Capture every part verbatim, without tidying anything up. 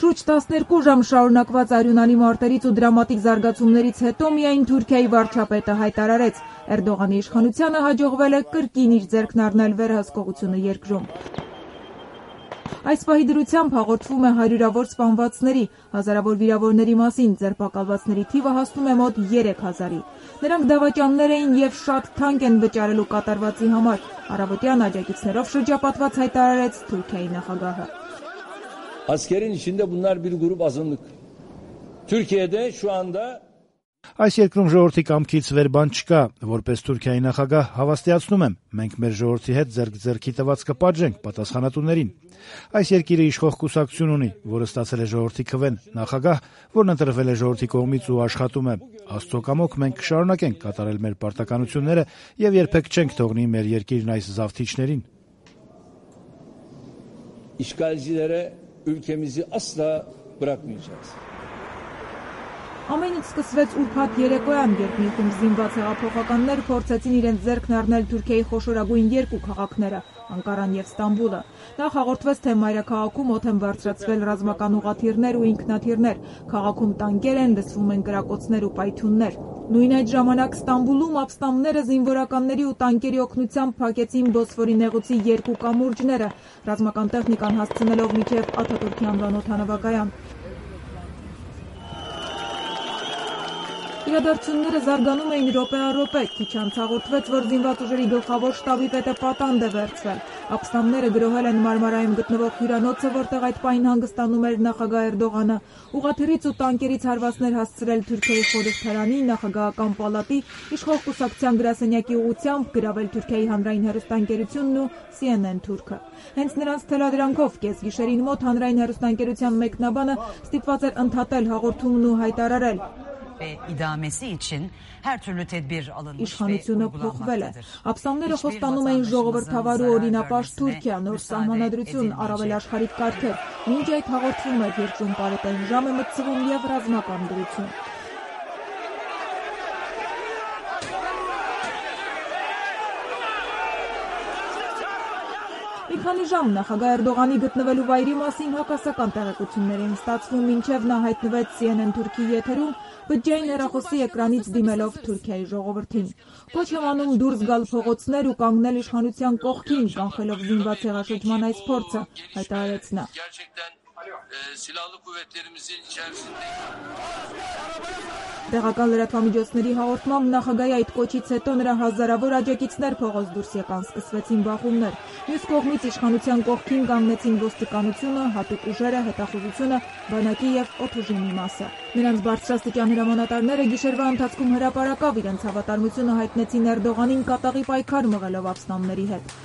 Շուրջ տասներկու ժամ շարունակված արյունանի մարտերից ու դրամատիկ զարգացումներից հետո միայն Թուրքիայի վարչապետը հայտարարեց, Էրդողանի իշխանությանը հաջողվել է կրկին իր ձեռքն առնել վերահսկողությունը երկրում։ Այս պահի դրությամբ հաղորդվում է հարյուրավոր սպանվածների, հազարավոր վիրավորների մասին, ձերբակալվածների թիվը հասնում է մոտ երեք հազարի։ Նրանք դավաճաններ էին եւ շատ թանկ են վճարելու կատարվածի համար, առավոտյան աջակիցներով շրջապատված հայտարարեց Թուրքիայի նախագահը։ Askerin içinde bunlar bir grup azınlık. Türkiye'de şu anda Այս երկրում ժողովրդի կամքից վեր բան չկա, որպես Թուրքիայի նախագահ հավաստիացնում եմ, մենք մեր ժողովրդի հետ ձեռք-ձեռքի տված կպատժենք պատասխանատուներին։ Այս երկիրը իշխող կուսակցություն ունի, որը ստացել է ժողովրդի քվեն, նախագահ, որն ընտրվել է ժողովրդի կողմից ու աշխատում է։ Աստծո կամոք մենք կշարունակենք կատարել մեր պարտականությունները եւ երբեք չենք թողնի մեր երկիրն այս զավթիչներին։ İşgalcilere ülkemizi asla bırakmayacağız. Ամենից սկսվեց ուրբաթ երեկոյան, երբ մի խումբ զինված հեղափոխականներ փորձեցին իրենց ձեռքն առնել Թուրքիայի խոշորագույն երկու քաղաքները՝ Անկարան եւ Ստամբուլը։ Նախ հաղորդվեց, թե մայրաքաղաքում օդ են բարձրացվել ռազմական ուղղաթիռներ ու ինքնաթիռներ, քաղաքում տանկեր են, լսվում են կրակոցներ ու պայթյուններ։ Նույն այդ ժամանակ Ստամբուլում ապստամբները զինվորականների ու տանկերի օգնությամբ փակեցին Բոսֆորի նեղուցի երկու կամուրջները, ռազմական տեխնիկան հասցնելով մինչև Աթաթուրքի անվան օդանավակայան։ Իրադարձությունները զարգանում էին րոպե առ րոպե, քիչ անց հաղորդվեց, որ զինված ուժերի գլխավոր շտաբի պետը պատանդ է վերցվել։ Ապստամբները գրոհել են Մարմարայում գտնվող հյուրանոցը, որտեղ այդ պահին հանգստանում էր նախագահ Էրդողանը, ուղղաթիռից ու տանկերից հարվածներ հասցրել Թուրքիայի խորհրդարանի, նախագահական պալատի, իշխող կուսակցության գրասենյակի ուղղությամբ, գրավել Թուրքիայի հանրային հեռուստաընկերությունն ու C N N Թուրքը։ Հենց նրանց թելադրանքով կեսգիշերին մոտ հանրային հեռուստաընկերության մեկնաբանը ստիպված էր ընդհատել հաղորդումն ու հայտարարել. Իշխանությունը փոխվել է։ Ապստամբները խոստանում էին ժողովրդավար ու օրինապաշտ Թուրքիա, նոր սահմանադրություն, առավել աշխարհիկ կարգեր։ Մինչ այդ հաղորդվում էր երկրում պարետային ժամ է մտցվում եւ ռազմական դրություն։ Մի քանի ժամ նախագահ Էրդողանի գտնվելու վայրի մասին հակասական տեղեկություններ էին ստացվում, մինչև նա հայտնվեց C N N Թուրքի եթերում, բջջային հեռախոսի էկրանից դիմելով Թուրքիայի ժողովրդին։ Կոչ եմ անում դուրս գալ փողոցներ ու կանգնել իշխանության կողքին, կանխելով զինված հեղաշրջման այս փորձը, հայտարարեց նա։ Տեղական լրատվամիջոցների հաղորդմամբ նախագահի այդ կոչից հետո նրա հազարավոր աջակիցներ փողոց դուրս եկան, սկսվեցին բախումներ։ Մյուս կողմից իշխանության կողքին կանգնեցին ոստիկանությունը, հատուկ ուժերը, հետախուզությունը, բանակի եւ օդուժի մի մասը։ Նրանց բարձրաստիճան հրամանատարները գիշերվա ընթացքում հրապարակավ իրենց հավատարմությունը հայտնեցին Էրդողանին կատաղի պայքար մղելով ապստամբների հետ։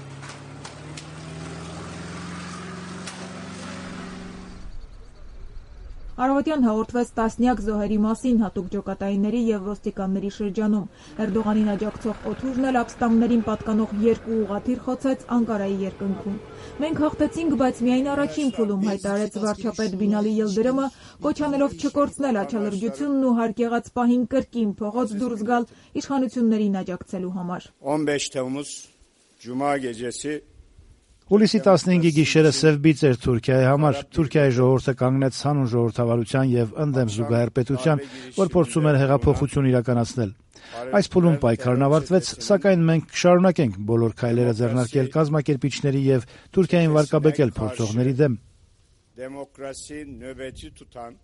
Առավոտյան հաղորդվեց տասնյակ զոհերի մասին հատուկ ջոկատայինների եւ ոստիկանների շրջանում։ Էրդողանին աջակցող օդուժն էլ ապստամբներին պատկանող երկու ուղղաթիռ խոցեց Անկարայի երկնքում։ Մենք հաղթեցինք, բայց միայն առաջին փուլում, հայտարարեց վարչապետ Բինալի Ելդրոմը, կոչ անելով չկորցնել աչալրջությունն ու հարկ եղած պահին կրկին փողոց դուրս գալ իշխանություններին աջակցելու համար։ on beş Temmuz Cuma gecesi Հուլիսի տասնհինգի գիշերը սև բիծ էր Թուրքիայի համար։ Թուրքիայի ժողովուրդը կանգնեց հանուն ժողովրդավարության եւ ընդդեմ զուգահեռ պետության, որ փորձում էր հեղափոխություն իրականացնել։ Այս փուլում պայքարն ավարտվեց, սակայն մենք կշարունակենք բոլոր քայլերը ձեռնարկել կազմակերպիչների եւ Թուրքիային վարկաբեկել փորձողների դեմ։ Դեմոկրասի նոբետի տուտան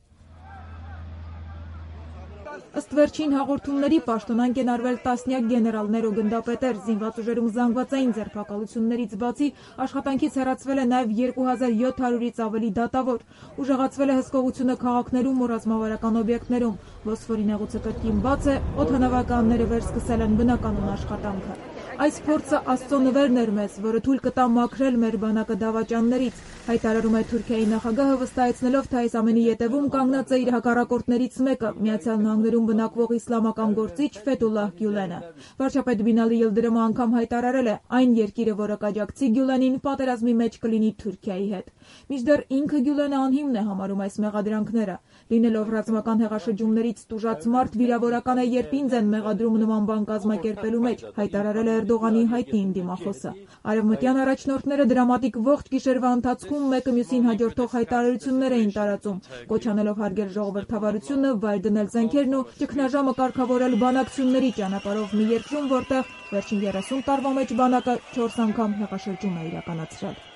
Ըստ վերջին հաղորդումների պաշտոնանկ են արվել տասնյակ գեներալներ ու գնդապետեր, զինված ուժերում զանգվածային ձերբակալություններից բացի աշխատանքից հեռացվել է նաև երկու հազար յոթ հարյուրից ավելի դատավոր, ուժեղացվել է հսկողությունը քաղաքներում ու ռազմավարական օբյեկտներում, Բոսֆորի նեղուցը կրկին բաց է, օդանավականները վերսկսել են բնականոն աշխատանքը։ Այս փորձը Աստծո նվերն էր մեզ, որը թույլ կտա մաքրել մեր բանակը դավաճաններից, հայտարարում է Թուրքիայի նախագահը, վստահեցնելով, թե այս ամենի ետևում կանգնած է իր հակառակորդներից մեկը՝ Միացյալ Նահանգներում բնակվող իսլամական գործիչ Ֆեթուլլահ Գյուլենը։ Վարչապետ Բինալի Ելդրոմը անգամ հայտարարել է, այն երկիրը, որը կաջակցի Գյուլենին, պատերազմի մեջ կլինի Թուրքիայի հետ։ Մինչդեռ ինքը Գյուլենը անհիմն է համարում այս մեղադրանքները։ Լինելով ռազմական հեղաշրջումներից տուժած մարդ, վիրավորական է, երբ ինձ են մեղադրում նման բան կազմակերպելու մեջ, հայտարարել է Էրդողանի հայտնի ընդդիմախոսը։ Արևմտյան առաջնորդները դրամատիկ ողջ գիշերվա ընթացքում մեկը մյուսին հաջորդող հայտարարություններ էին տարածում, կոչ անելով հարգել ժողովրդավարությունը, վայր դնել զենքերն ու ճգնաժամը կարգավորել բանակցությունների ճանապարհով մի երկրում, որտեղ վերջին երեսուն տարվա մեջ բանակը չորս անգամ հեղաշրջում է իրականացրել։